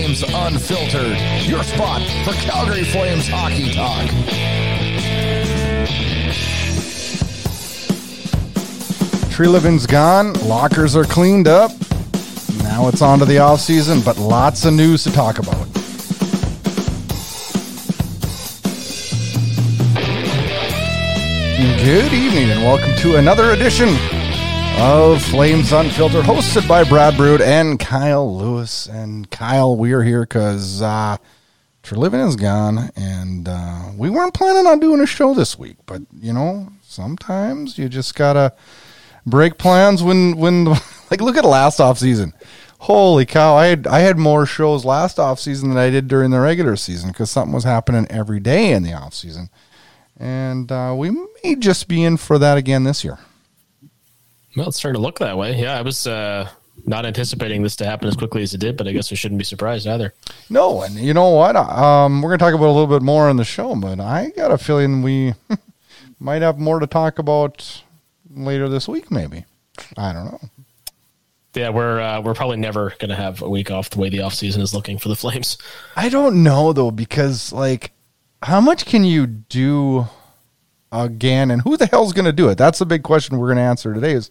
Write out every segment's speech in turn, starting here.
Flames Unfiltered, your spot for Calgary Flames hockey talk. Tree living's gone, lockers are cleaned up. Now it's on to the off season, but lots of news to talk about. Good evening and welcome to another edition of Flames Unfiltered, hosted by Brad Brood and Kyle Lewis. And Kyle, we are here because Treliving is gone, and we weren't planning on doing a show this week. But, you know, sometimes you just got to break plans when like, look at last offseason. Holy cow, I had more shows last offseason than I did during the regular season because something was happening every day in the offseason. And we may just be in for that again this year. Well, it's starting to look that way. Yeah, I was not anticipating this to happen as quickly as it did, but I guess we shouldn't be surprised either. No, and you know what? We're going to talk about a little bit more on the show, but I got a feeling we might have more to talk about later this week, maybe. I don't know. Yeah, we're probably never going to have a week off the way the offseason is looking for the Flames. I don't know, though, because, like, how much can you do again, and who the hell's going to do it? That's the big question we're going to answer today is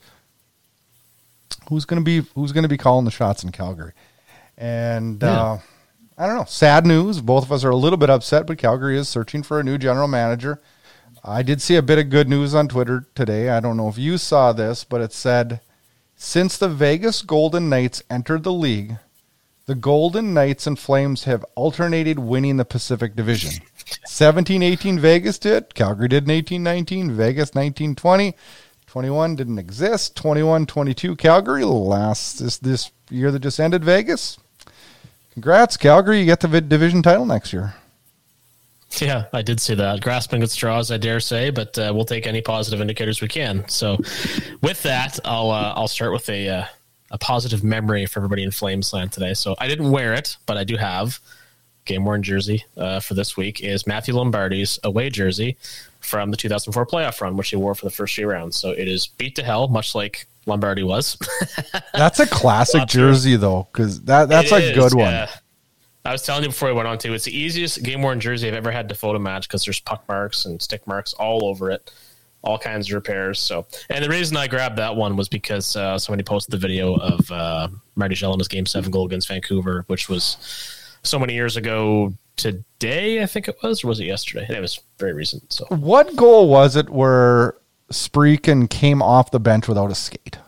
who's going to be calling the shots in Calgary. And I don't know, sad news. Both of us are a little bit upset, but Calgary is searching for a new general manager. I did see a bit of good news on Twitter today. I don't know if you saw this, but it said, since the Vegas Golden Knights entered the league, the Golden Knights and Flames have alternated winning the Pacific Division. 17-18 Vegas did. Calgary did in 18-19. Vegas 19-20. 21 didn't exist. 21-22 Calgary. This year that just ended, Vegas. Congrats, Calgary. You get the division title next year. Yeah, I did see that. Grasping at straws, I dare say, but we'll take any positive indicators we can. So with that, I'll start with a positive memory for everybody in Flamesland today. So I didn't wear it, but I do have game-worn jersey for this week is Matthew Lombardi's away jersey from the 2004 playoff run, which he wore for the first 3 rounds. So it is beat to hell, much like Lombardi was. That's a classic jersey, though, because that's a good one. Yeah. I was telling you before we went on to, it's the easiest game-worn jersey I've ever had to photo match because there's puck marks and stick marks all over it. All kinds of repairs. So, and the reason I grabbed that one was because somebody posted the video of Marty Gelinas' Game 7 goal against Vancouver, which was so many years ago today, I think it was, or was it yesterday? It was very recent. So, what goal was it where Spreakin came off the bench without a skate?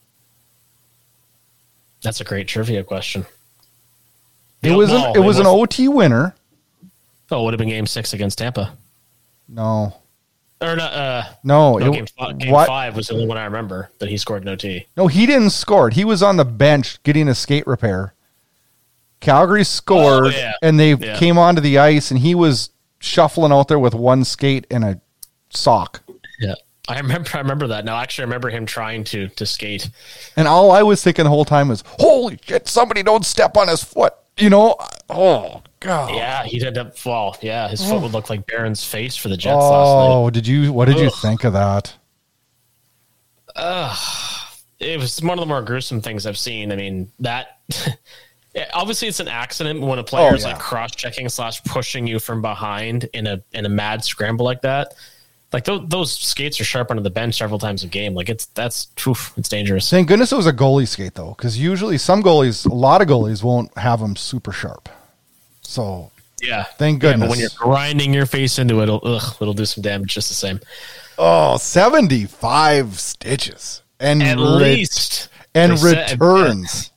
That's a great trivia question. It was an OT winner. Oh, it would have been Game 6 against Tampa. No. Or not, no, Game 5 was the only one I remember that he scored an OT. No, he didn't score. He was on the bench getting a skate repair. Calgary scored, and they came onto the ice, and he was shuffling out there with one skate and a sock. Yeah, I remember that. Now, actually, I remember him trying to skate. And all I was thinking the whole time was, holy shit, somebody don't step on his foot. You know, oh, God. Yeah, he'd end up fall. Yeah, his foot would look like Barron's face for the Jets last night. Oh, what did you think of that? It was one of the more gruesome things I've seen. I mean, that obviously it's an accident when a player is like cross-checking / pushing you from behind in a mad scramble like that. Like those skates are sharp under the bench several times a game. Like it's dangerous. Thank goodness it was a goalie skate though, because usually a lot of goalies won't have them super sharp. So yeah, thank goodness. But when you're grinding your face into it, it'll do some damage just the same. Oh, 75 stitches and at least returns.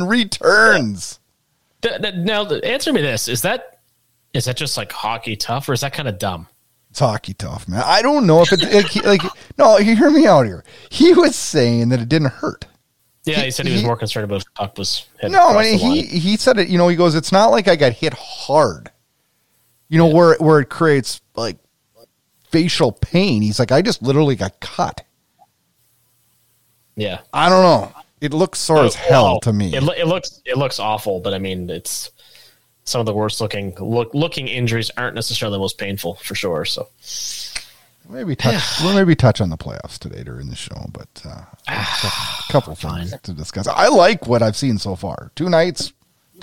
Now, answer me this: is that just like hockey tough, or is that kind of dumb? It's hockey tough, man. I don't know if no, you hear me out here. He was saying that it didn't hurt. Yeah, he said he was more concerned about if the puck was hit. No, I mean, he said it, he goes, it's not like I got hit hard, where it creates like facial pain. He's like, I just literally got cut. Yeah. I don't know. It looks sore as hell to me. It looks awful, but I mean, it's some of the worst looking injuries aren't necessarily the most painful for sure. So we'll maybe touch on the playoffs today during the show, but a couple things to discuss. I like what I've seen so far. 2 nights,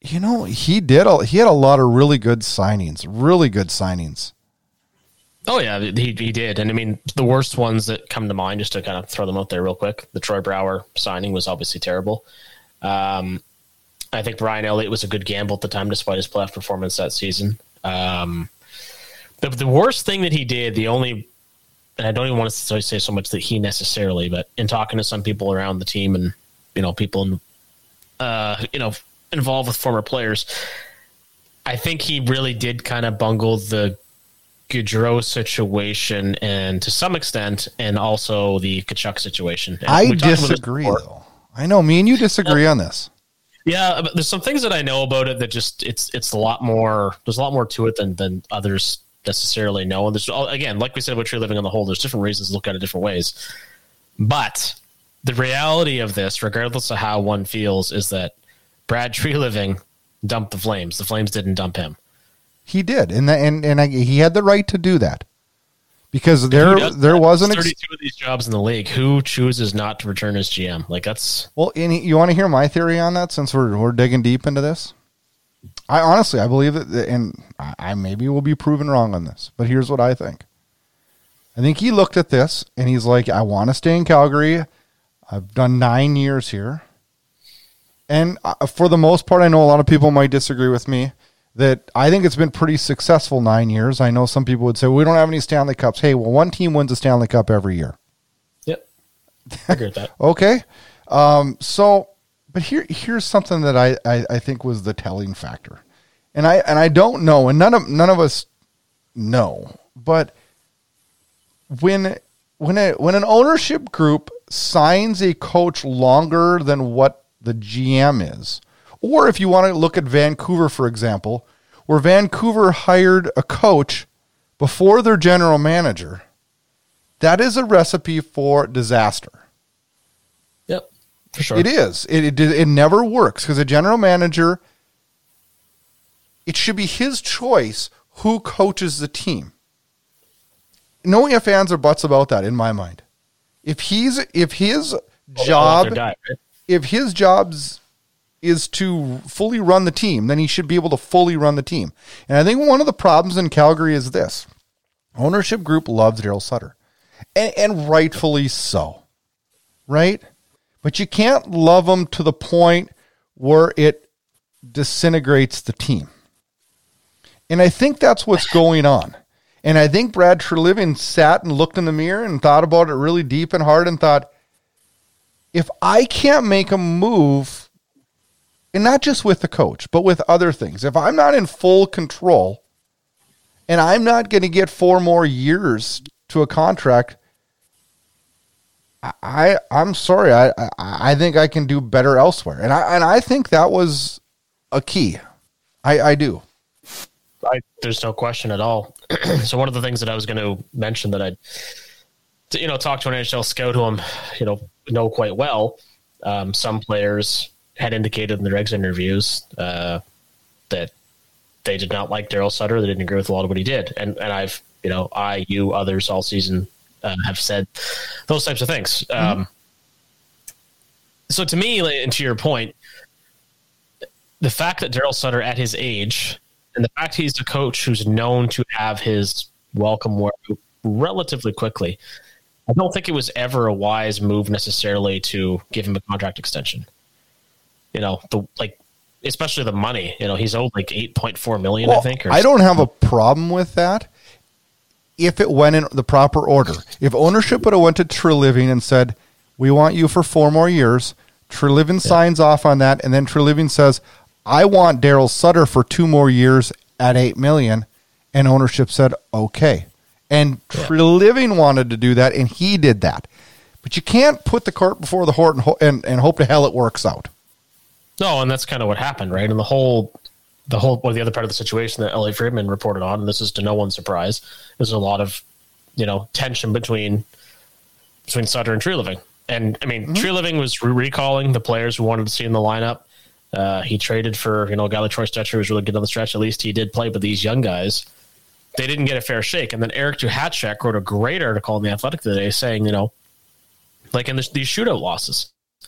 he had a lot of really good signings. Oh yeah, he did. And I mean, the worst ones that come to mind, just to kind of throw them out there real quick, the Troy Brouwer signing was obviously terrible. I think Brian Elliott was a good gamble at the time, despite his playoff performance that season. The worst thing that he did, and I don't even want to say so much that he necessarily, but in talking to some people around the team and, people, involved with former players, I think he really did kind of bungle the Gaudreau situation, and to some extent, and also the Tkachuk situation. And I disagree, though. I know me and you disagree on this. Yeah, but there's some things that I know about it that just it's a lot more. There's a lot more to it than others necessarily know. And there's, again, like we said about Treliving on the whole, there's different reasons to look at it different ways. But the reality of this, regardless of how one feels, is that Brad Treliving dumped the Flames. The Flames didn't dump him. He did, he had the right to do that, because there wasn't 32 of these jobs in the league. Who chooses not to return as GM? Like, that's well. You want to hear my theory on that? Since we're digging deep into this, I believe that, and I maybe will be proven wrong on this, but here's what I think. I think he looked at this and he's like, I want to stay in Calgary. I've done 9 years here, and for the most part, I know a lot of people might disagree with me, that I think it's been pretty successful 9 years. I know some people would say, we don't have any Stanley Cups. Hey, well, one team wins a Stanley Cup every year. Yep. I agree with that. Okay. But here's something that I think was the telling factor. And I don't know, and none of us know, but when an ownership group signs a coach longer than what the GM is, or if you want to look at Vancouver, for example, where Vancouver hired a coach before their general manager, that is a recipe for disaster. Yep, for sure. It is. It never works, because a general manager, it should be his choice who coaches the team. No ifs, ands, or buts about that in my mind. If his job is to fully run the team, then he should be able to fully run the team. And I think one of the problems in Calgary is this. Ownership group loves Daryl Sutter. And rightfully so. Right? But you can't love him to the point where it disintegrates the team. And I think that's what's going on. And I think Brad Treliving sat and looked in the mirror and thought about it really deep and hard and thought, if I can't make a move, and not just with the coach, but with other things, if I'm not in full control and I'm not going to get 4 more years to a contract, I'm sorry. I think I can do better elsewhere. And I think that was a key. I do. There's no question at all. So one of the things that I was going to mention that I'd, talk to an NHL scout who I'm, know quite well. Some players had indicated in their exit interviews that they did not like Daryl Sutter. They didn't agree with a lot of what he did. And I've, you, others all season have said those types of things. Mm-hmm. So to me, and to your point, the fact that Daryl Sutter at his age, and the fact he's a coach who's known to have his welcome relatively quickly, I don't think it was ever a wise move necessarily to give him a contract extension. Especially the money. He's owed like $8.4 million, I think. I don't have a problem with that if it went in the proper order. If ownership would have went to Treliving and said, we want you for 4 more years, Treliving signs off on that, and then Treliving says, I want Daryl Sutter for 2 more years at $8 million, and ownership said, okay. And Treliving wanted to do that, and he did that. But you can't put the cart before the horse and hope to hell it works out. No, and that's kind of what happened, right? And the other part of the situation that Elliot Friedman reported on, and this is to no one's surprise, there's a lot of, tension between Sutter and Treliving. And I mean, Treliving was recalling the players who wanted to see in the lineup. He traded for, a guy like Troy Stetcher, who was really good on the stretch. At least he did play, but these young guys, they didn't get a fair shake. And then Eric Duhatschek wrote a great article in The Athletic today saying, like in these shootout losses,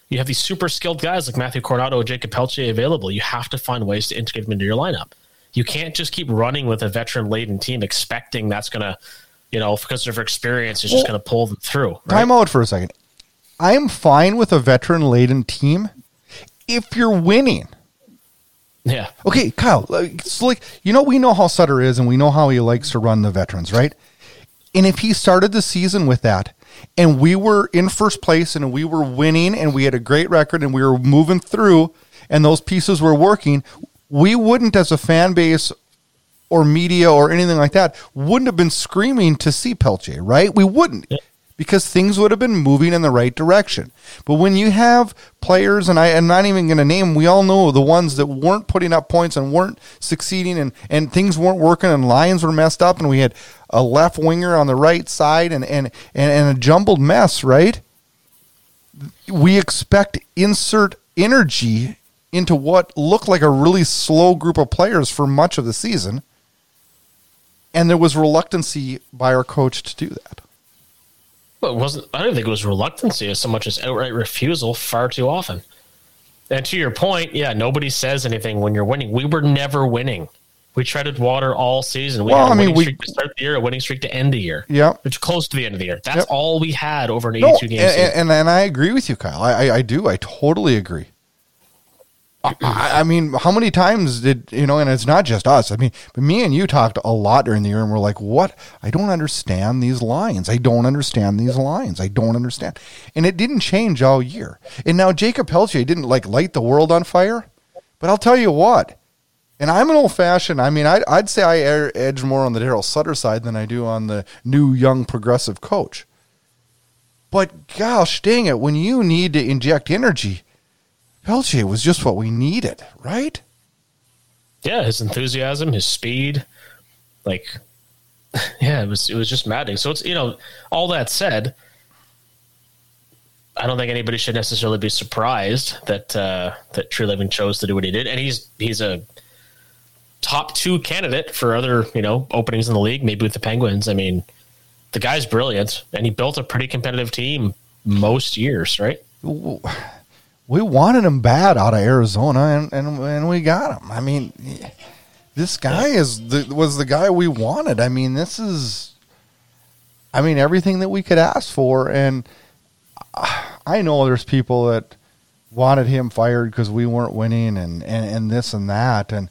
you have these super skilled guys like Matthew Coronado or Jacob Pelche available. You have to find ways to integrate them into your lineup. You can't just keep running with a veteran-laden team expecting that's going to, because of their experience, is just going to pull them through. Right? Time out for a second. I'm fine with a veteran-laden team if you're winning. Yeah. Okay, Kyle, we know how Sutter is and we know how he likes to run the veterans, right? And if he started the season with that and we were in first place and we were winning and we had a great record and we were moving through and those pieces were working, we wouldn't, as a fan base or media or anything like that, wouldn't have been screaming to see Pelche, right? We wouldn't. Yeah. Because things would have been moving in the right direction. But when you have players, and I'm not even going to name, we all know the ones that weren't putting up points and weren't succeeding and things weren't working and lines were messed up and we had a left winger on the right side and a jumbled mess, right? We expect insert energy into what looked like a really slow group of players for much of the season. And there was reluctancy by our coach to do that. Well, I don't think it was reluctancy as so much as outright refusal far too often. And to your point, yeah, nobody says anything when you're winning. We were never winning. We treaded water all season. We had a winning streak to start the year, a winning streak to end the year. Yeah. It's close to the end of the year. That's all we had over an 82-game season. And I agree with you, Kyle. I do. I totally agree. I mean, how many times did, and it's not just us. I mean, but me and you talked a lot during the year and we're like, what? I don't understand these lines. I don't understand. And it didn't change all year. And now Jacob Pelche didn't light the world on fire, but I'll tell you what, and I'm an old fashioned, I mean, I'd say I edge more on the Daryl Sutter side than I do on the new young progressive coach. But gosh dang it, when you need to inject energy, Pelche was just what we needed, right? Yeah, his enthusiasm, his speed, it was just maddening. So it's all that said, I don't think anybody should necessarily be surprised that Treliving chose to do what he did, and he's a top 2 candidate for other openings in the league, maybe with the Penguins. I mean, the guy's brilliant, and he built a pretty competitive team most years, right? We wanted him bad out of Arizona, and we got him. I mean, this guy was the guy we wanted. I mean, everything that we could ask for. And I know there's people that wanted him fired because we weren't winning and this and that. And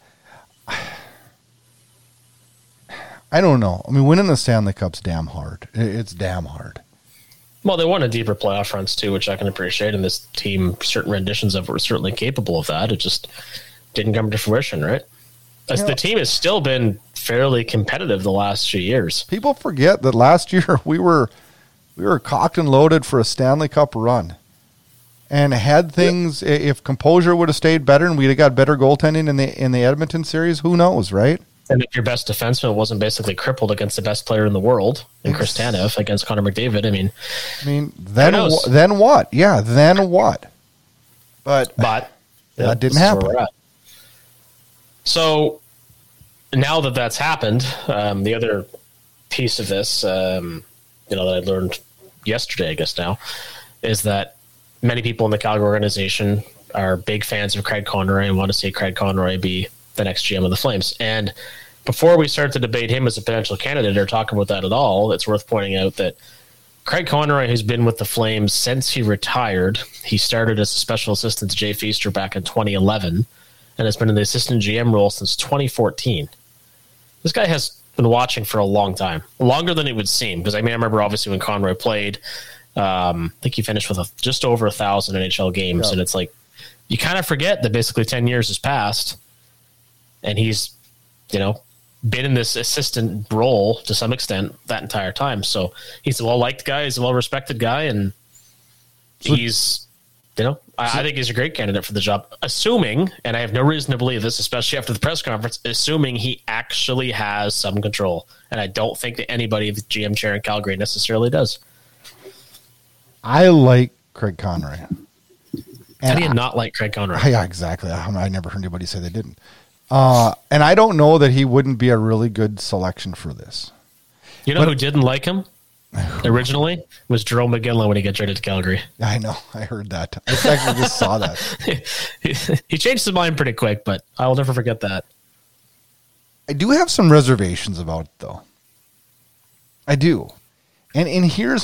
I don't know. I mean, winning the Stanley Cup's damn hard. It's damn hard. Well, they won a deeper playoff runs too, which I can appreciate, and this team, certain renditions of it were certainly capable of that. It just didn't come to fruition, right? As the team has still been fairly competitive the last few years. People forget that last year we were cocked and loaded for a Stanley Cup run, and had things. If composure would have stayed better and we'd have got better goaltending in the Edmonton series, who knows, right? And if your best defenseman wasn't basically crippled against the best player in the world, in Chris Tanev, against Connor McDavid, I mean, then what? Yeah, then what? But that didn't happen. So now that that's happened, the other piece of this, that I learned yesterday, I guess now, is that many people in the Calgary organization are big fans of Craig Conroy and want to see Craig Conroy be the next GM of the Flames. And before we start to debate him as a potential candidate or talk about that at all, it's worth pointing out that Craig Conroy has been with the Flames since he retired. He started as a special assistant to Jay Feaster back in 2011 and has been in the assistant GM role since 2014. This guy has been watching for a long time, longer than it would seem, because I remember obviously when Conroy played, I think he finished with just over 1,000 NHL games, and it's like you kind of forget that basically 10 years has passed. And he's, been in this assistant role to some extent that entire time. So he's a well-liked guy. He's a well-respected guy. And he's, I think he's a great candidate for the job, assuming, and I have no reason to believe this, especially after the press conference, assuming he actually has some control. And I don't think that anybody at the GM chair in Calgary necessarily does. I like Craig Conroy. How do you not like Craig Conroy? Yeah, exactly. I never heard anybody say they didn't. And I don't know that he wouldn't be a really good selection for this. You know who didn't like him? Originally, was Jerome McGinley when he got traded to Calgary. I know. I heard that. I actually just saw that. He changed his mind pretty quick, but I will never forget that. I do have some reservations about it, though. I do, and here's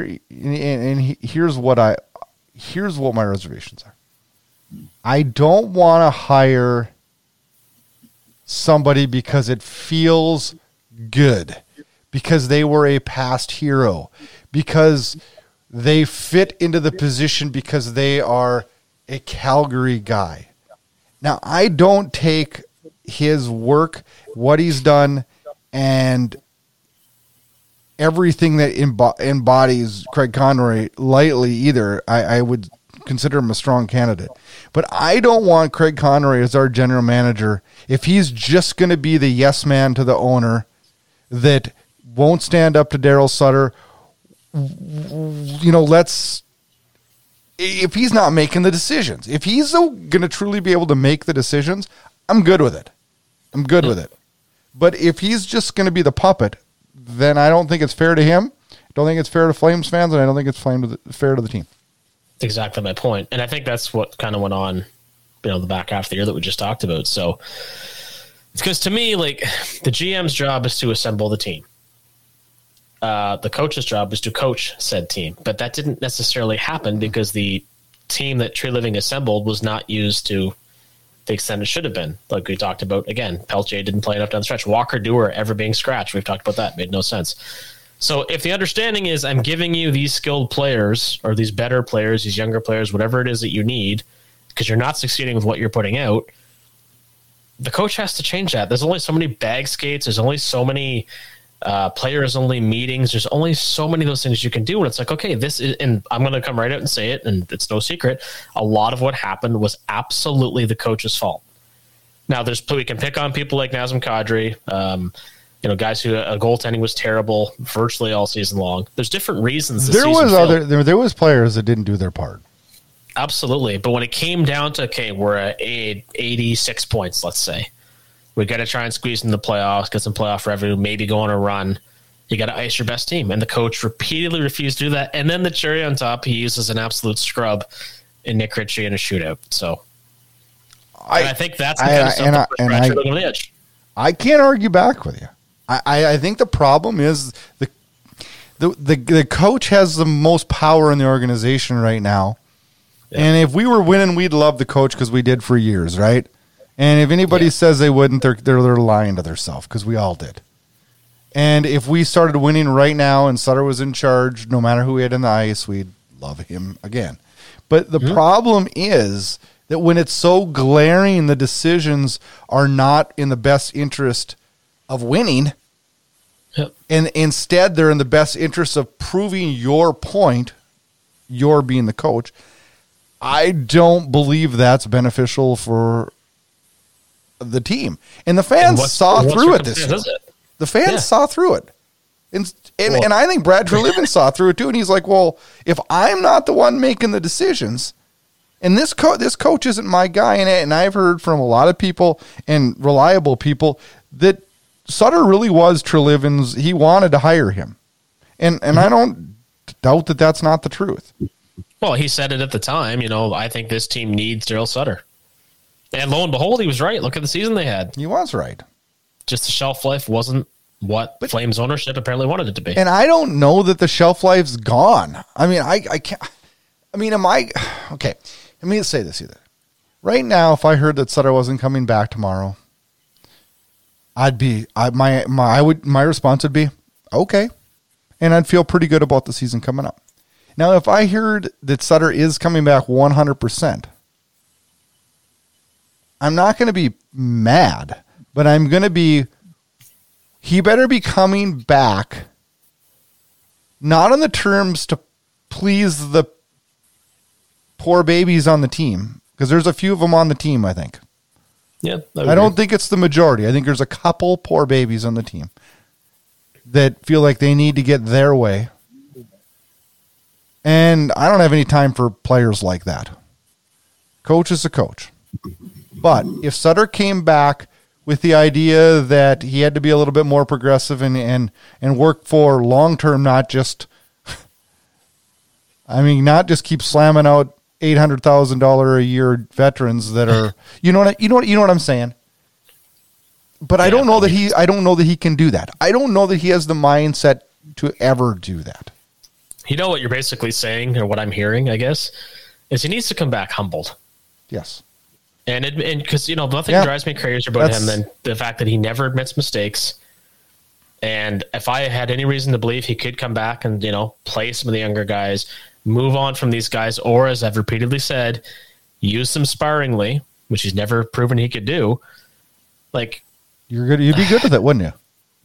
what my reservations are. I don't want to hire somebody because it feels good, because they were a past hero, because they fit into the position, because they are a Calgary guy. Now, I don't take his work, what he's done, and everything that embodies Craig Conroy lightly either. I would consider him a strong candidate. But I don't want Craig Conroy as our general manager if he's just going to be the yes man to the owner that won't stand up to Daryl Sutter. If he's not making the decisions, if he's going to truly be able to make the decisions, I'm good with it. But if he's just going to be the puppet, then I don't think it's fair to him. I don't think it's fair to Flames fans, and I don't think it's fair to the team. Exactly my point. And I think that's what kind of went on, the back half of the year that we just talked about. So it's because to me, like, the GM's job is to assemble the team. The coach's job is to coach said team, but that didn't necessarily happen because the team that Tree Living assembled was not used to the extent it should have been. Like we talked about, again, Peltier didn't play enough down the stretch. Walker Dewar ever being scratched. We've talked about that. Made no sense. So if the understanding is I'm giving you these skilled players or these better players, these younger players, whatever it is that you need, because you're not succeeding with what you're putting out, the coach has to change that. There's only so many bag skates. There's only so many players only meetings. There's only so many of those things you can do. And it's like, okay, this is, and I'm going to come right out and say it, and it's no secret. A lot of what happened was absolutely the coach's fault. Now we can pick on people like Nazem Kadri, guys who goaltending was terrible virtually all season long. There's different reasons. There was players that didn't do their part. Absolutely. But when it came down to, okay, we're at 86 points, let's say, we got to try and squeeze in the playoffs, get some playoff revenue, maybe go on a run. You got to ice your best team. And the coach repeatedly refused to do that. And then the cherry on top, he uses an absolute scrub in Nick Ritchie in a shootout. So I think that's the kind of stuff that puts Ratchet over the edge. I can't argue back with you. I think the problem is the coach has the most power in the organization right now. Yeah. And if we were winning, we'd love the coach because we did for years, right? And if anybody says they wouldn't, they're lying to themselves because we all did. And if we started winning right now and Sutter was in charge, no matter who we had in the ice, we'd love him again. But the problem is that when it's so glaring, the decisions are not in the best interest of winning. Yep. And instead, they're in the best interest of proving your point, your being the coach. I don't believe that's beneficial for the team. And the fans saw through it this year. The fans saw through it. And I think Brad Treliving saw through it too. And he's like, well, if I'm not the one making the decisions, and this coach isn't my guy, and I've heard from a lot of people and reliable people that Sutter really was Treliving's. He wanted to hire him. And I don't doubt that that's not the truth. Well, he said it at the time, I think this team needs Daryl Sutter. And lo and behold, he was right. Look at the season they had. He was right. Just the shelf life wasn't what Flames ownership apparently wanted it to be. And I don't know that the shelf life's gone. I mean, I can't. I mean, okay, let me say this either. Right now, if I heard that Sutter wasn't coming back tomorrow, my response would be, okay. And I'd feel pretty good about the season coming up. Now, if I heard that Sutter is coming back 100%, I'm not going to be mad, but I'm going to be, he better be coming back, not on the terms to please the poor babies on the team, because there's a few of them on the team, I think. Yeah, I don't think it's the majority. I think there's a couple poor babies on the team that feel like they need to get their way. And I don't have any time for players like that. Coach is a coach. But if Sutter came back with the idea that he had to be a little bit more progressive and work for long term, not just keep slamming out $800,000 a year veterans that are you know what I'm saying. But I don't know that he can do that. I don't know that he has the mindset to ever do that. You know what you're basically saying, or what I'm hearing, I guess, is he needs to come back humbled. Yes. And because, nothing drives me crazier about him than the fact that he never admits mistakes. And if I had any reason to believe he could come back and, play some of the younger guys, move on from these guys, or as I've repeatedly said, use them sparingly, which he's never proven he could do. Like, you'd be good with it, wouldn't you?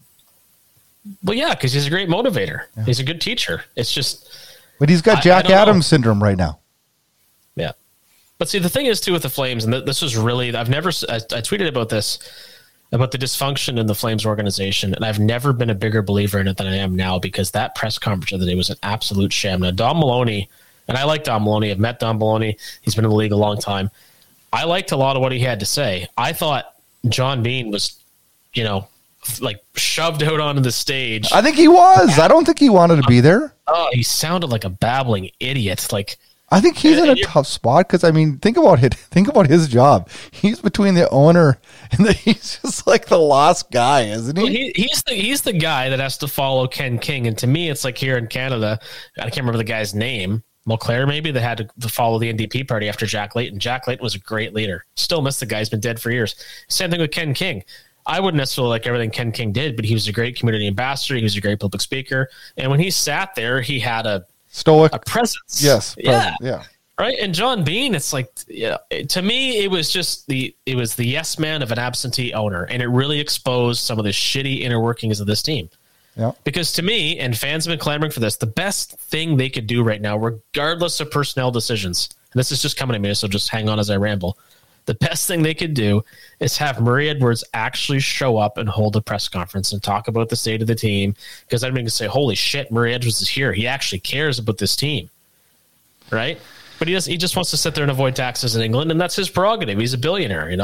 Well, yeah, because he's a great motivator. Yeah. He's a good teacher. It's just, but he's got Jack Adams syndrome right now. Yeah. But see, the thing is too with the Flames, and this was really, I tweeted about this, about the dysfunction in the Flames organization, and I've never been a bigger believer in it than I am now, because that press conference of the day was an absolute sham. Now, Don Maloney, and I like Don Maloney. I've met Don Maloney. He's been in the league a long time. I liked a lot of what he had to say. I thought John Bean was, like shoved out onto the stage. I think he was. I don't think he wanted to be there. Oh, he sounded like a babbling idiot. Like, I think he's in a tough spot because, think about it. Think about his job. He's between the owner and he's just like the lost guy, isn't he? Well, he's the guy that has to follow Ken King. And to me, it's like here in Canada, I can't remember the guy's name, Mulclair maybe, that had to follow the NDP party after Jack Layton. Jack Layton was a great leader. Still miss the guy. He's been dead for years. Same thing with Ken King. I wouldn't necessarily like everything Ken King did, but he was a great community ambassador. He was a great public speaker. And when he sat there, he had a presence. Yes. Yeah. Yeah. Right. And John Bean, it's like, to me, it was the yes man of an absentee owner. And it really exposed some of the shitty inner workings of this team. Yeah. Because to me, and fans have been clamoring for this, the best thing they could do right now, regardless of personnel decisions, and this is just coming to me, so just hang on as I ramble. The best thing they could do is have Murray Edwards actually show up and hold a press conference and talk about the state of the team. Because I'm going to say, holy shit, Murray Edwards is here. He actually cares about this team. Right? But he just wants to sit there and avoid taxes in England, and that's his prerogative. He's a billionaire,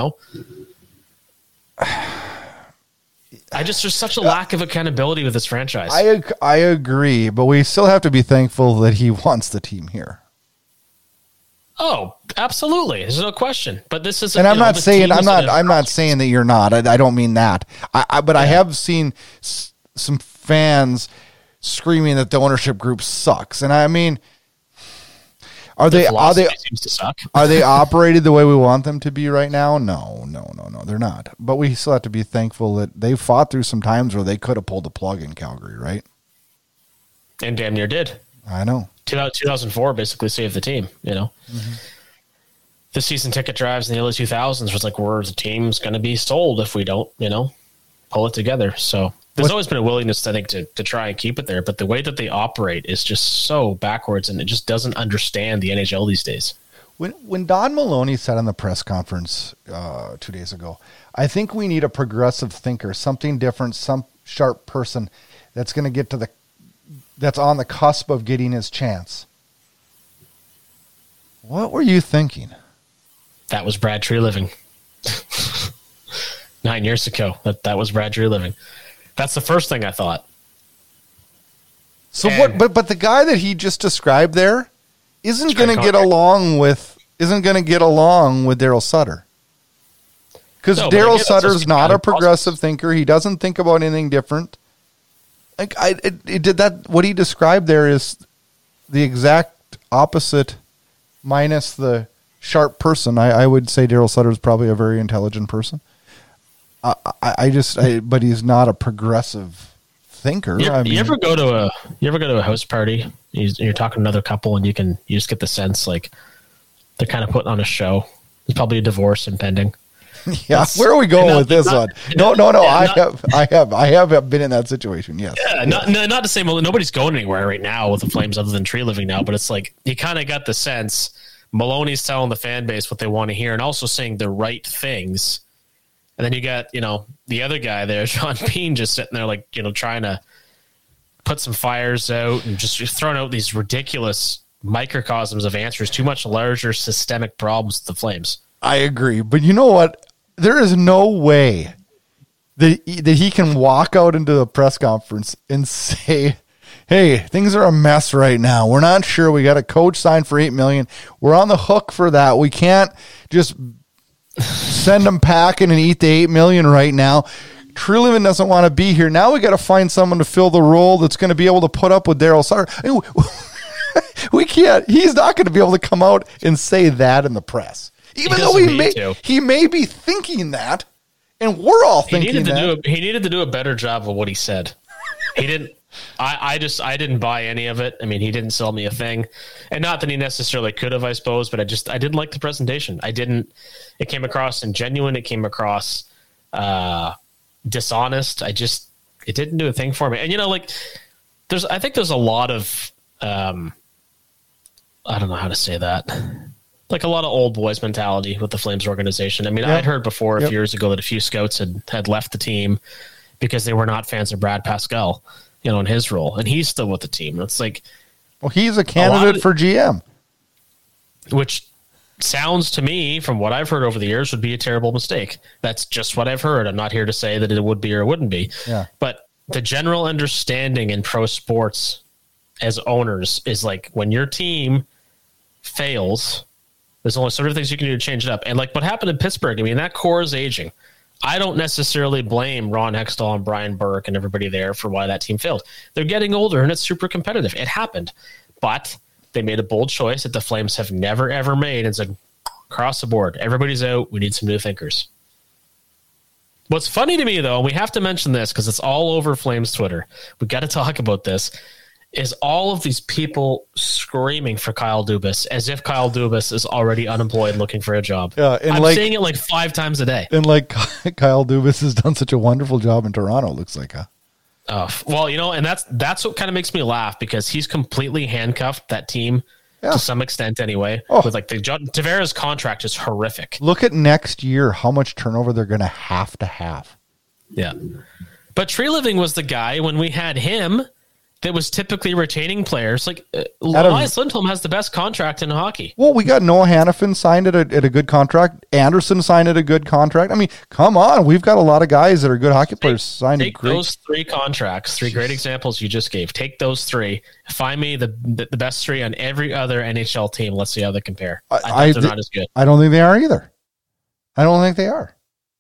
there's such a lack of accountability with this franchise. I agree, but we still have to be thankful that he wants the team here. Oh, absolutely. There's no question. But this is, and I'm not saying that you're not. I don't mean that. I have seen some fans screaming that the ownership group sucks, and are they operated the way we want them to be right now? No, they're not. But we still have to be thankful that they fought through some times where they could have pulled the plug in Calgary, right? And damn near did. I know. 2004 basically saved the team, Mm-hmm. The season ticket drives in the early 2000s was like, where the team's going to be sold if we don't, pull it together. So there's always been a willingness, I think, to try and keep it there. But the way that they operate is just so backwards, and it just doesn't understand the NHL these days. When Don Maloney said on the press conference 2 days ago, I think we need a progressive thinker, something different, some sharp person that's going to get to that's on the cusp of getting his chance. What were you thinking? That was Brad Treliving. 9 years ago. That was Brad Treliving. That's the first thing I thought. So but the guy that he just described there isn't going to get along with Daryl Sutter. Because Daryl Sutter's not a progressive thinker. He doesn't think about anything different. Like what he described there is the exact opposite, minus the sharp person. I would say Daryl Sutter is probably a very intelligent person. But he's not a progressive thinker. You ever go to a house party? You're talking to another couple, and you just get the sense like they're kind of putting on a show. There's probably a divorce impending. Yeah, where are we going with this one? No. I have been in that situation. Yes. Yeah, not to say nobody's going anywhere right now with the Flames other than Treliving now, but it's like you kind of got the sense Maloney's telling the fan base what they want to hear and also saying the right things. And then you got, the other guy there, John Bean, just sitting there like, trying to put some fires out and just throwing out these ridiculous microcosms of answers to much larger systemic problems with the Flames. I agree. But you know what? There is no way that he can walk out into the press conference and say, hey, things are a mess right now. We're not sure. We got a coach signed for $8 million. We're on the hook for that. We can't just send them packing and eat the $8 million right now. Treliving doesn't want to be here. Now we got to find someone to fill the role that's going to be able to put up with Daryl Sutter. We can't. He's not going to be able to come out and say that in the press, even though he may be thinking that, and we're all thinking that. He needed to do a better job of what he said. He didn't. I didn't buy any of it. I mean, he didn't sell me a thing, and not that he necessarily could have, I suppose, but I didn't like the presentation. It came across ingenuine. It came across dishonest. It didn't do a thing for me. And I think there's a lot of I don't know how to say that. Like a lot of old boys mentality with the Flames organization. I mean, I'd heard before a few years ago that a few scouts had left the team because they were not fans of Brad Pascal, in his role, and he's still with the team. It's like, well, he's a candidate for GM, which sounds to me, from what I've heard over the years, would be a terrible mistake. That's just what I've heard. I'm not here to say that it would be or wouldn't be. Yeah. But the general understanding in pro sports as owners is like, when your team fails, there's only certain things you can do to change it up. And like what happened in Pittsburgh, I mean, that core is aging. I don't necessarily blame Ron Hextall and Brian Burke and everybody there for why that team failed. They're getting older and it's super competitive. It happened. But they made a bold choice that the Flames have never, ever made. It's like, across the board, everybody's out. We need some new thinkers. What's funny to me, though, and we have to mention this because it's all over Flames Twitter. We got to talk about this. Is all of these people screaming for Kyle Dubas as if Kyle Dubas is already unemployed looking for a job. Yeah, and I'm saying it like 5 times a day. And like Kyle Dubas has done such a wonderful job in Toronto, it looks like, huh? Well, and that's what kind of makes me laugh, because he's completely handcuffed that team to some extent anyway. With like Tavares' contract is horrific. Look at next year, how much turnover they're going to have. Yeah. But Treliving was the guy when we had him that was typically retaining players. Like Elias Lindholm has the best contract in hockey. Well, we got Noah Hannafin signed at a good contract. Anderson signed at a good contract. I mean, come on. We've got a lot of guys that are good hockey players signed at great. Those 3 contracts, 3 great examples you just gave. Take those 3. Find me the best 3 on every other NHL team. Let's see how they compare. I think they're not as good. I don't think they are either. I don't think they are.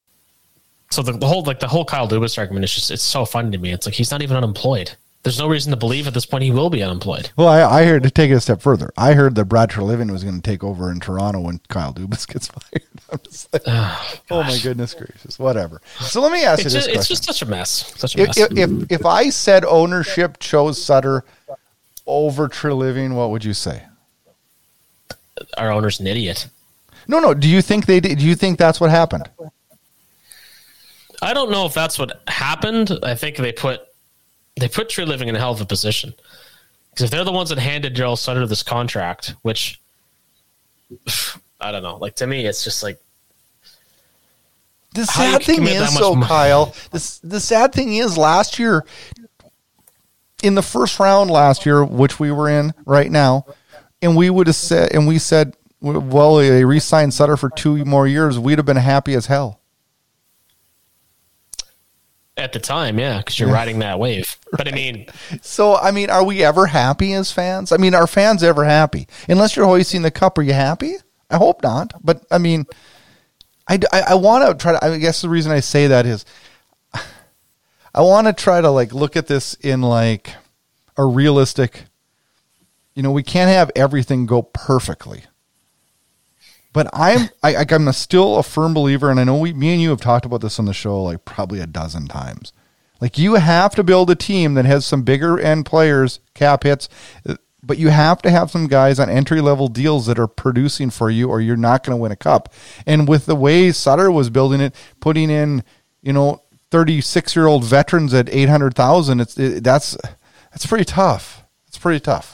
So the whole Kyle Dubas argument is just, it's so funny to me. It's like, he's not even unemployed. There's no reason to believe at this point he will be unemployed. Well, I heard, to take it a step further, I heard that Brad Treliving was going to take over in Toronto when Kyle Dubas gets fired. I'm just like, oh my goodness gracious, whatever. So let me ask you this question. It's just such a mess. If I said ownership chose Sutter over Treliving, what would you say? Our owner's an idiot. No. Do you think they did? Do you think that's what happened? I don't know if that's what happened. I think they put Treliving in a hell of a position, because if they're the ones that handed Daryl Sutter this contract, which I don't know, like, to me, it's just like, the sad thing is, Kyle, the sad thing is, last year, in the first round last year, which we were in right now, and we said, well, they re-signed Sutter for 2 more years, we'd have been happy as hell. At the time, yeah, because you're riding that wave. But I mean... So, are we ever happy as fans? Are fans ever happy? Unless you're hoisting the cup, are you happy? I hope not. But, I want to try to... I guess the reason I say that is I want to try to, look at this in, a realistic... we can't have everything go perfectly. But I'm still a firm believer, and I know me and you have talked about this on the show probably a dozen times. You have to build a team that has some bigger end players, cap hits, but you have to have some guys on entry-level deals that are producing for you, or you're not going to win a cup. And with the way Sutter was building it, putting in, 36-year-old veterans at $800,000, that's pretty tough. It's pretty tough.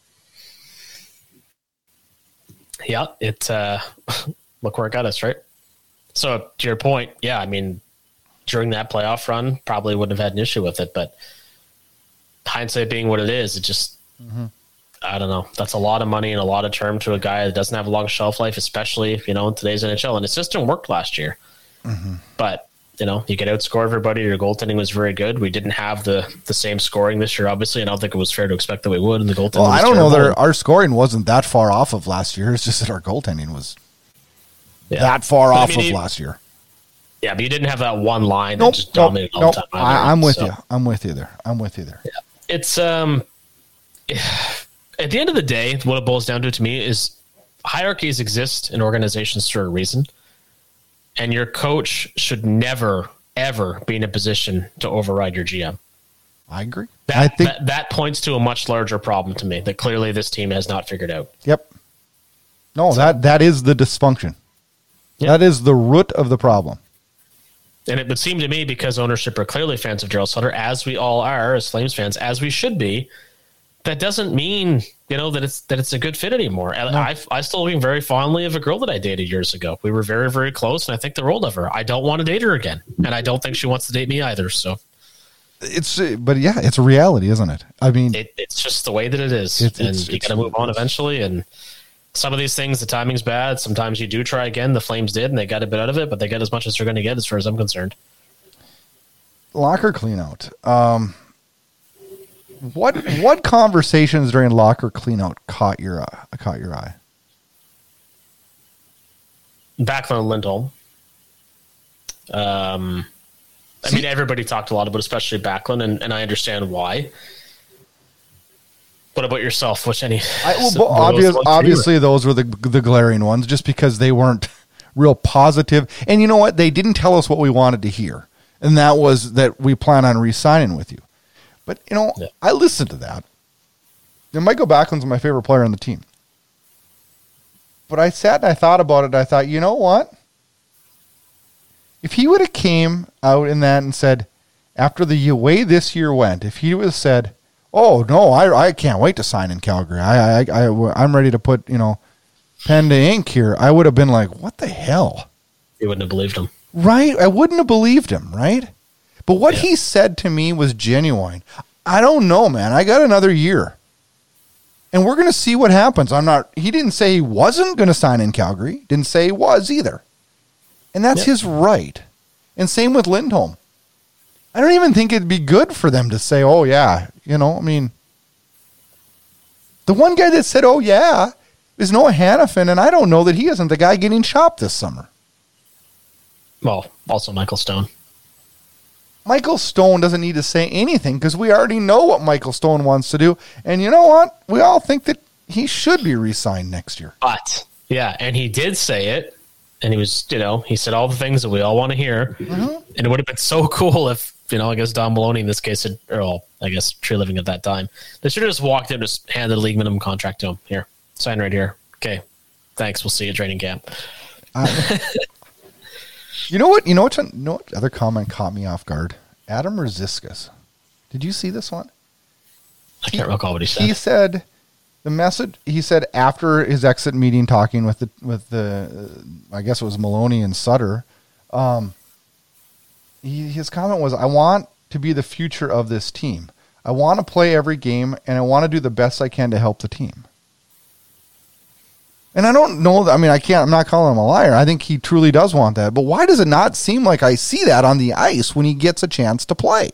Yeah, look where it got us, right? So to your point, yeah, during that playoff run, probably wouldn't have had an issue with it, but hindsight being what it is, it just, I don't know. That's a lot of money and a lot of term to a guy that doesn't have a long shelf life, especially, in today's NHL. And it just didn't work last year. But you could outscore everybody. Your goaltending was very good. We didn't have the same scoring this year, obviously, and I don't think it was fair to expect that we would. And the goaltending. Well, was I don't know terrible. that our scoring wasn't that far off of last year. It's just that our goaltending was that far off of last year. Yeah, but you didn't have that one line that just dominated all the time. I'm with you. I'm with you there. Yeah. It's at the end of the day, what it boils down to me is hierarchies exist in organizations for a reason. And your coach should never, ever be in a position to override your GM. I agree. I think that points to a much larger problem to me that clearly this team has not figured out. Yep. No, that is the dysfunction. Yep. That is the root of the problem. And it would seem to me, because ownership are clearly fans of Daryl Sutter, as we all are as Flames fans, as we should be, that doesn't mean that it's a good fit anymore. No. I still think very fondly of a girl that I dated years ago. We were very, very close, and I think the world of her. I don't want to date her again, and I don't think she wants to date me either. So it's a reality, isn't it? I mean, it's just the way that it is, and you got to move on eventually. And some of these things, the timing's bad. Sometimes you do try again. The Flames did, and they got a bit out of it, but they got as much as they're going to get, as far as I'm concerned. Locker cleanout. What conversations during locker cleanout caught your eye? Backlund and Lindholm. I mean, everybody talked a lot about, especially Backlund, and I understand why. What about yourself? Obviously, those were the glaring ones, just because they weren't real positive. And you know what? They didn't tell us what we wanted to hear, and that was that we plan on re-signing with you. But, I listened to that. And Michael Backlund's my favorite player on the team. But I sat and I thought about it. I thought, you know what? If he would have came out in that and said, after the way this year went, if he would have said, oh, no, I can't wait to sign in Calgary. I'm ready to put, pen to ink here. I would have been like, what the hell? You wouldn't have believed him. Right? I wouldn't have believed him, right? But what he said to me was genuine. I don't know, man. I got another year. And we're going to see what happens. He didn't say he wasn't going to sign in Calgary. Didn't say he was either. And that's his right. And same with Lindholm. I don't even think it'd be good for them to say, oh, yeah. The one guy that said, oh, yeah, is Noah Hannafin, and I don't know that he isn't the guy getting chopped this summer. Well, also Michael Stone. Michael Stone doesn't need to say anything because we already know what Michael Stone wants to do. And you know what? We all think that he should be re-signed next year. But, and he did say it. And he was, he said all the things that we all want to hear. Mm-hmm. And it would have been so cool if, I guess Don Maloney in this case, Tree Living at that time, they should have just walked in and just handed a league minimum contract to him. Here, sign right here. Okay, thanks. We'll see you at training camp. You know what other comment caught me off guard? Adam Ruziskas. Did you see this one? I can't recall what he said. He said the message. He said after his exit meeting, talking with the I guess it was Maloney and Sutter. His comment was, "I want to be the future of this team. I want to play every game, and I want to do the best I can to help the team." And I don't know. I'm not calling him a liar. I think he truly does want that. But why does it not seem like I see that on the ice when he gets a chance to play?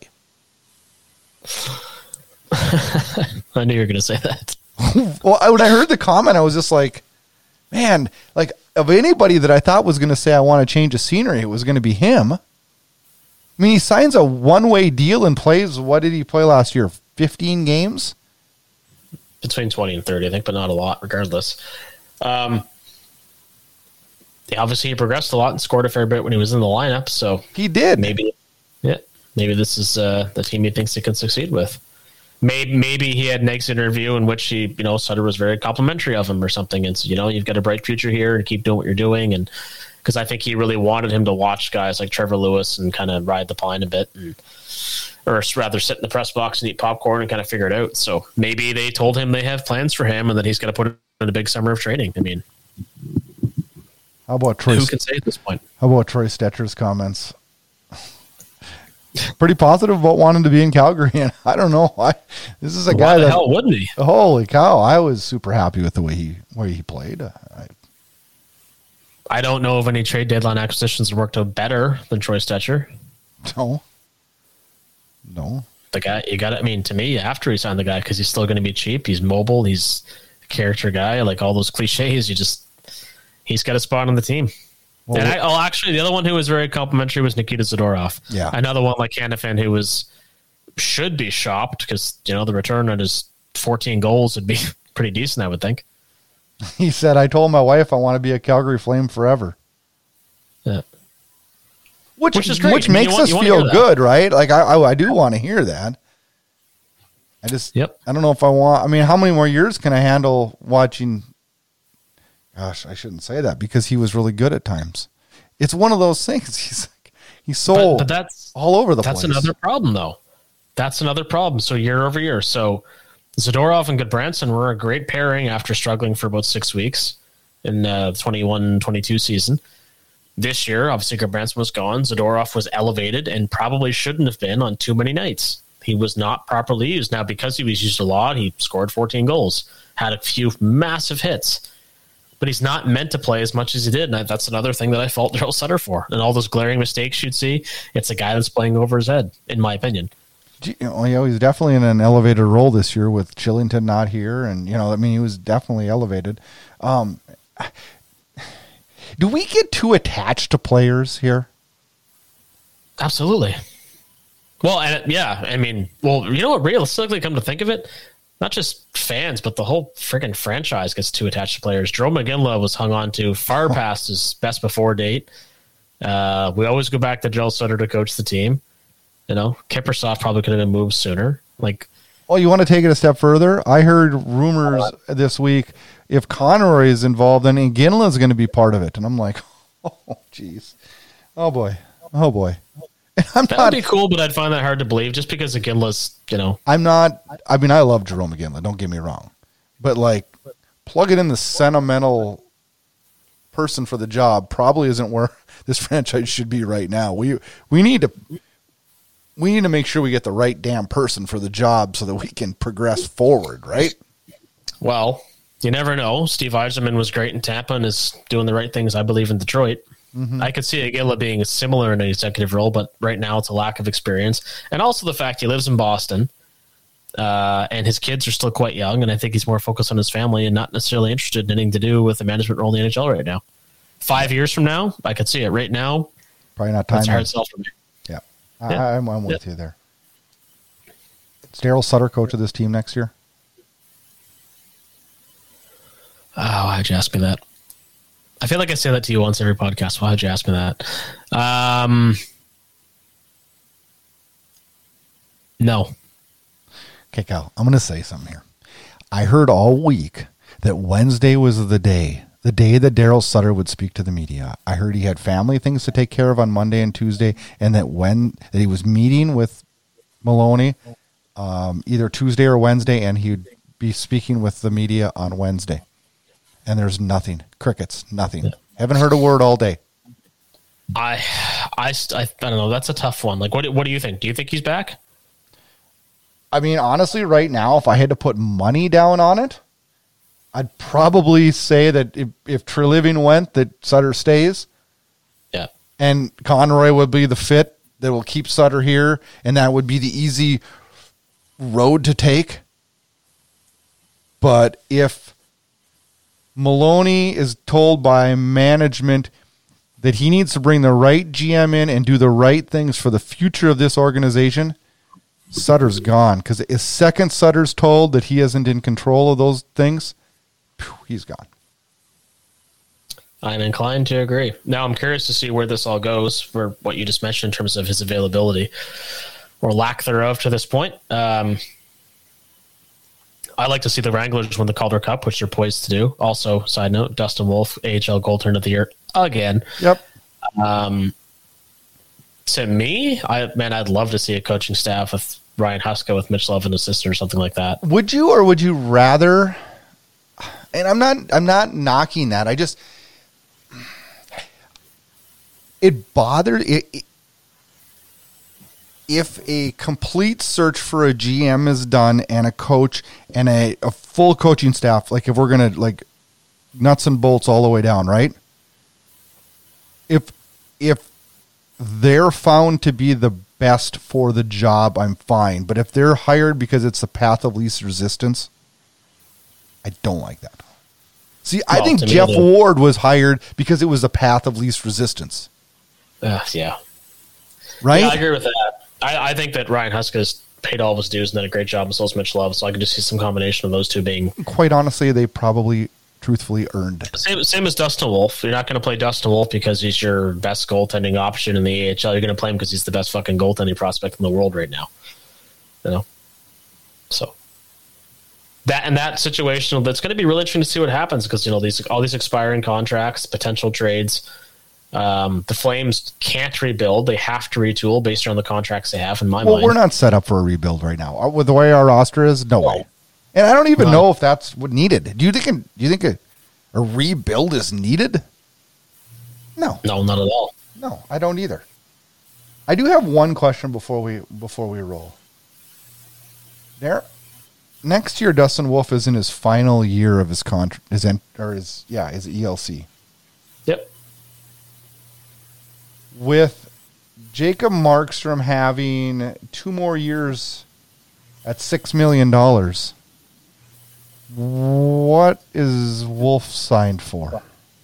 I knew you were going to say that. Well, when I heard the comment, I was just like, man, like of anybody that I thought was going to say I want to change the scenery, it was going to be him. I mean, he signs a one-way deal and plays, what did he play last year? 15 games? Between 20 and 30, I think, but not a lot regardless. Obviously he progressed a lot and scored a fair bit when he was in the lineup. So he did. Maybe this is the team he thinks he can succeed with. Maybe he had an exit interview in which he, Sutter was very complimentary of him or something, and said, you've got a bright future here and keep doing what you're doing. And because I think he really wanted him to watch guys like Trevor Lewis and kind of ride the pine a bit, or rather sit in the press box and eat popcorn and kind of figure it out. So maybe they told him they have plans for him and that he's going to put in a big summer of training. I mean, how about Troy? Who can say at this point? How about Troy Stetcher's comments? Pretty positive about wanting to be in Calgary, and I don't know why. This is a guy that, hell wouldn't he? Holy cow! I was super happy with the way he played. I don't know of any trade deadline acquisitions that worked out better than Troy Stetcher. No. The guy, you got to, I mean, to me, you have to resign the guy because he's still going to be cheap. He's mobile. He's a character guy. Like all those cliches, he's got a spot on the team. Well, and actually, the other one who was very complimentary was Nikita Zadorov. Yeah. Another one like Hanifin who should be shopped because, the return on his 14 goals would be pretty decent, I would think. He said, I told my wife I want to be a Calgary Flame forever. Yeah. Which is great. Which makes us feel good, right? Like, I do want to hear that. I don't know if I want, how many more years can I handle watching? Gosh, I shouldn't say that because he was really good at times. It's one of those things. He's so but that's all over the place. That's another problem, though. That's another problem. So year over year. So Zadorov and Goodbranson were a great pairing after struggling for about 6 weeks in the 21-22 season. This year, obviously, Goodbranson was gone. Zadorov was elevated and probably shouldn't have been on too many nights. He was not properly used. Now, because he was used a lot, he scored 14 goals, had a few massive hits. But he's not meant to play as much as he did. And that's another thing that I fault Daryl Sutter for. And all those glaring mistakes you'd see, it's a guy that's playing over his head, in my opinion. He's definitely in an elevated role this year with Chillington not here. And, he was definitely elevated. Do we get too attached to players here? Absolutely. Well, what, realistically, come to think of it, not just fans, but the whole freaking franchise gets too attached to players. Jerome McGinley was hung on to far past his best before date. We always go back to Joel Sutter to coach the team. Kippersoft probably could have been moved sooner. You want to take it a step further? I heard rumors this week if Conroy is involved, then McGinley is going to be part of it. And I'm like, oh, geez. Oh, boy. That would be cool, but I'd find that hard to believe just because McGinley's, I love Jerome McGinley, don't get me wrong. But, plug it in the sentimental person for the job probably isn't where this franchise should be right now. We need to make sure we get the right damn person for the job so that we can progress forward, right? Well, you never know. Steve Yzerman was great in Tampa and is doing the right things, I believe, in Detroit. Mm-hmm. I could see Aguila being similar in an executive role, but right now it's a lack of experience. And also the fact he lives in Boston and his kids are still quite young, and I think he's more focused on his family and not necessarily interested in anything to do with the management role in the NHL right now. 5 years from now, I could see it. Right now, probably not time. It's a hard sell for me. Yeah. I'm with you there. Is Daryl Sutter coach of this team next year? Oh, why'd you ask me that? I feel like I say that to you once every podcast. Why'd you ask me that? No. Okay, Kyle, I'm going to say something here. I heard all week that Wednesday was the day that Daryl Sutter would speak to the media. I heard he had family things to take care of on Monday and Tuesday, and that he was meeting with Maloney either Tuesday or Wednesday, and he would be speaking with the media on Wednesday. And there's nothing. Crickets. Nothing. Haven't heard a word all day. I don't know. That's a tough one. What do you think? Do you think he's back? Honestly, right now, if I had to put money down on it, I'd probably say that if Treliving went, that Sutter stays. Yeah. And Conroy would be the fit that will keep Sutter here, and that would be the easy road to take. But if Maloney is told by management that he needs to bring the right GM in and do the right things for the future of this organization, Sutter's gone. Because the second Sutter's told that he isn't in control of those things, he's gone. I'm inclined to agree. Now, I'm curious to see where this all goes for what you just mentioned in terms of his availability or lack thereof to this point. I like to see the Wranglers win the Calder Cup, which they're poised to do. Also, side note, Dustin Wolf, AHL goaltender of the year again. Yep. To me, I'd love to see a coaching staff with Ryan Huska with Mitch Love and his sister or something like that. Would you, or would you rather? And I'm not knocking that. It bothered it. If a complete search for a GM is done and a coach and a full coaching staff, if we're going to nuts and bolts all the way down, right? if they're found to be the best for the job, I'm fine. But if they're hired because it's the path of least resistance, I don't like that. See, I think Jeff Ward was hired because it was the path of least resistance. Yeah. Right? Yeah, I agree with that. I think that Ryan Huska has paid all of his dues and done a great job, and so has Mitch Love. So I can just see some combination of those two being... Quite honestly, they probably, truthfully, earned. Same as Dustin Wolf. You're not going to play Dustin Wolf because he's your best goaltending option in the AHL. You're going to play him because he's the best fucking goaltending prospect in the world right now. You know? So... That situation, that's going to be really interesting to see what happens because, you know, all these expiring contracts, potential trades, the Flames can't rebuild. They have to retool based on the contracts they have, in my mind. Well, we're not set up for a rebuild right now. With the way our roster is, no way. And I don't even know if that's what needed. Do you think a rebuild is needed? No. No, not at all. No, I don't either. I do have one question before we roll. Next year, Dustin Wolf is in his final year of his contract, his ELC. Yep. With Jacob Markstrom having 2 more years at $6 million, what is Wolf signed for?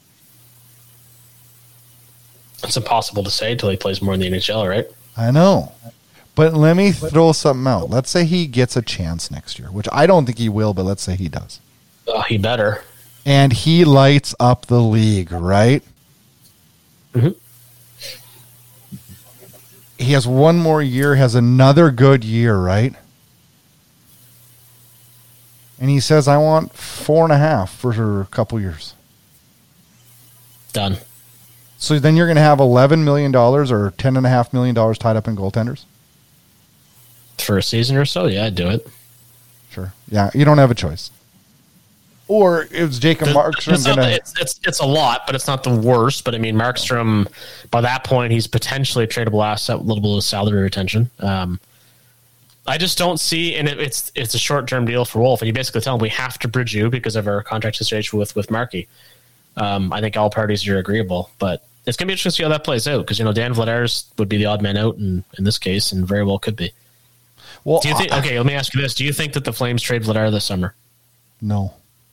It's impossible to say until he plays more in the NHL, right? I know. But let me throw something out. Let's say he gets a chance next year, which I don't think he will, but let's say he does. He better. And he lights up the league, right? Mm-hmm. He has 1 more year, has another good year, right? And he says, I want 4.5 for a couple years. Done. So then you're going to have $11 million or $10.5 million tied up in goaltenders? For a season or so, yeah, I'd do it. Sure. Yeah, you don't have a choice. Or is Jacob Markstrom going to... It's a lot, but it's not the worst. But, I mean, Markstrom, by that point, he's potentially a tradable asset with a little bit of salary retention. I just don't see... And it's a short-term deal for Wolf. And you basically tell him, we have to bridge you because of our contract situation with Markey. I think all parties are agreeable. But it's going to be interesting to see how that plays out because, you know, Dan Vladars would be the odd man out in this case and very well could be. Well, do you think? Okay, let me ask you this: do you think that the Flames trade Vladar this summer? No.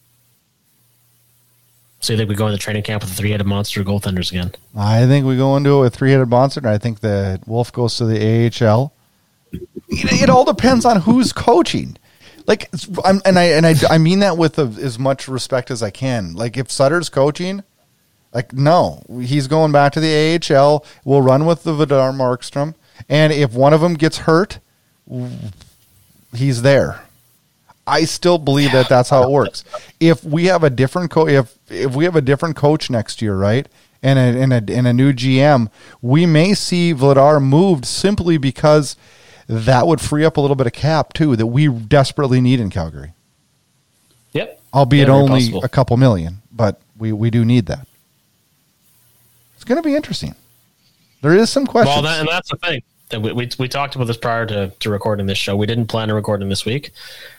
So you think we go into training camp with the 3-headed monster goaltenders again? I think we go into it with 3-headed monster, and I think that Wolf goes to the AHL. It all depends on who's coaching. Like, I mean that with as much respect as I can. Like, if Sutter's coaching, like, no, he's going back to the AHL. We'll run with the Vladar Markstrom, and if one of them gets hurt, he's there. I still believe that that's how it works. If we have a different if we have a different coach next year, right, and a new GM, we may see Vladar moved simply because that would free up a little bit of cap too that we desperately need in Calgary. Yep, albeit only a couple million, but we do need that. It's going to be interesting. There is some questions. Well, and that's the thing. We talked about this prior to recording this show. We didn't plan on recording this week.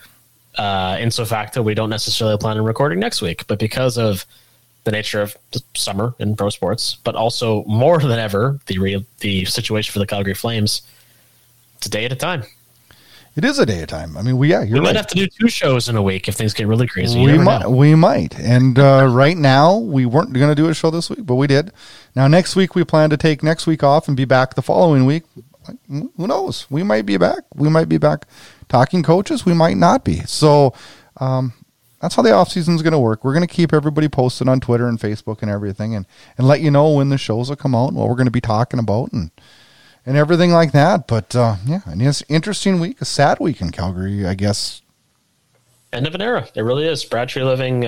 In so facto, we don't necessarily plan on recording next week. But because of the nature of the summer in pro sports, but also more than ever, the situation for the Calgary Flames, it's a day at a time. It is a day at a time. I mean, we might have to do 2 shows in a week if things get really crazy. We might. And right now, we weren't going to do a show this week, but we did. Now, next week, we plan to take next week off and be back the following week. Who knows? We might be back. We might be back talking coaches. We might not be. So that's how the offseason is going to work. We're going to keep everybody posted on Twitter and Facebook and everything and let you know when the shows will come out and what we're going to be talking about and everything like that. But, yeah, and it's an interesting week, a sad week in Calgary, I guess. End of an era. It really is. Brad Treliving,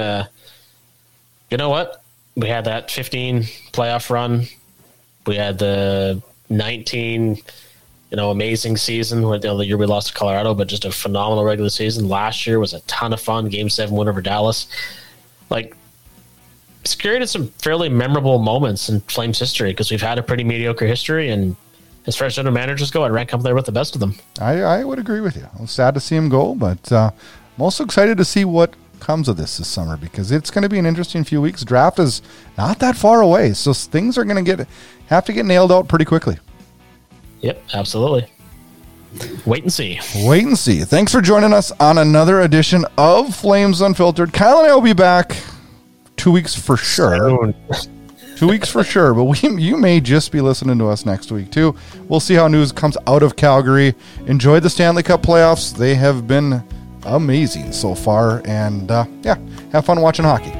you know what? We had that 15 playoff run. We had the 19 amazing season with the year we lost to Colorado, but just a phenomenal regular season. Last year was a ton of fun. Game 7 win over Dallas. Like, it's created some fairly memorable moments in Flames history because we've had a pretty mediocre history, and as far as general managers go, I'd rank up there with the best of them. I would agree with you. I'm sad to see him go, but I'm also excited to see what comes of this summer, because it's going to be an interesting few weeks. Draft is not that far away, so things are going to have to get nailed out pretty quickly. Yep, absolutely. Wait and see. Wait and see. Thanks for joining us on another edition of Flames Unfiltered. Kyle and I will be back 2 weeks for sure. 2 weeks for sure, but you may just be listening to us next week too. We'll see how news comes out of Calgary. Enjoy the Stanley Cup playoffs. They have been amazing so far, and have fun watching hockey.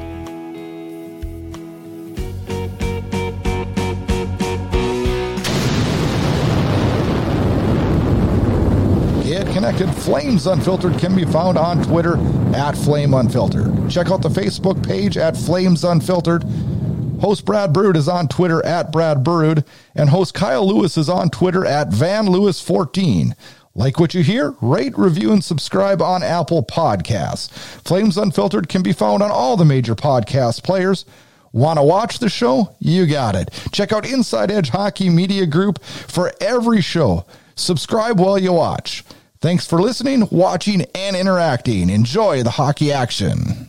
Get connected. Flames Unfiltered can be found on Twitter at Flame Unfiltered. Check out the Facebook page at Flames Unfiltered. Host Brad Brood is on Twitter at Brad Brood, and host Kyle Lewis is on Twitter at VanLewis14. Like what you hear? Rate, review, and subscribe on Apple Podcasts. Flames Unfiltered can be found on all the major podcast players. Want to watch the show? You got it. Check out Inside Edge Hockey Media Group for every show. Subscribe while you watch. Thanks for listening, watching, and interacting. Enjoy the hockey action.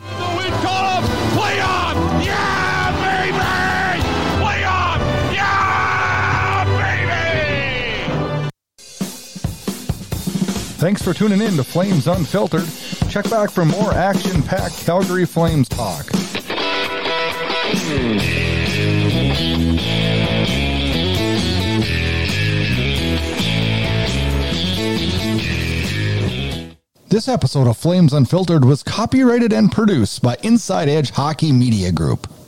Thanks for tuning in to Flames Unfiltered. Check back for more action-packed Calgary Flames talk. This episode of Flames Unfiltered was copyrighted and produced by Inside Edge Hockey Media Group.